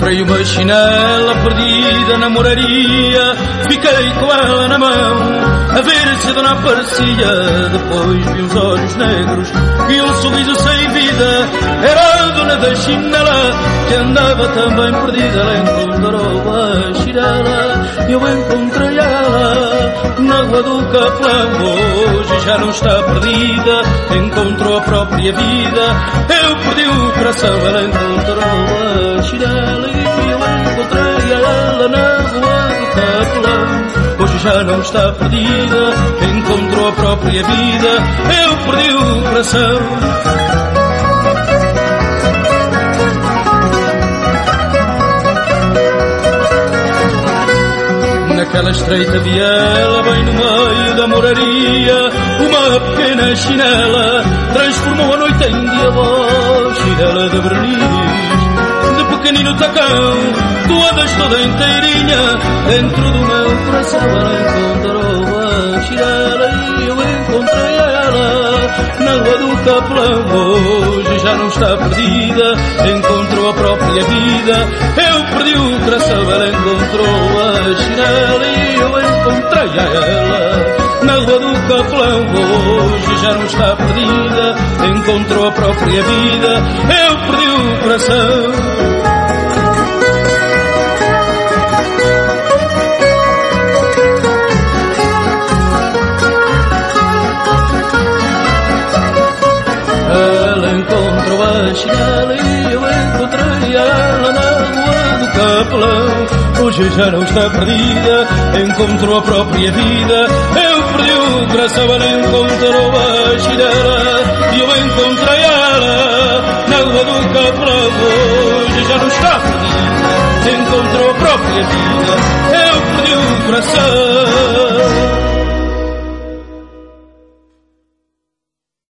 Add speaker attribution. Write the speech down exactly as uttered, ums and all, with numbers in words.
Speaker 1: Encontrei uma chinela perdida na moraria, fiquei com ela na mão, a ver se a dona aparecia. Depois vi uns olhos negros e um sorriso sem vida, era a dona da chinela, que andava também perdida. Ela encontrou a chinela, eu encontrei ela na rua do Capelão. Hoje já não está perdida, encontrou a própria vida. Eu perdi o coração, ela encontrou a chinela e eu encontrei ela na rua do Capelão. Hoje já não está perdida, encontrou a própria vida. Eu perdi o coração. Naquela estreita viela, bem no meio da moraria, uma pequena chinela transformou a noite em dia. Voz, chinela de verniz, de pequenino tacão, tu andas toda inteirinha dentro do meu coração. Ela encontrou a chinela e eu encontrei ela na rua do Capelão. Hoje já não está perdida, encontrou a própria vida. Eu perdi o coração, ela encontrou a chinela e eu encontrei ela na rua do Capelão. Hoje já não está perdida, encontrou a própria vida. Eu perdi o coração. Chinela e eu encontrei ela na rua do Capelão. Hoje já não está perdida, encontrou a própria vida. Eu perdi o coração, ela encontrou a chinela e eu encontrei ela na rua do Capelão. Hoje já não está perdida, encontrou a própria vida. Eu perdi o coração.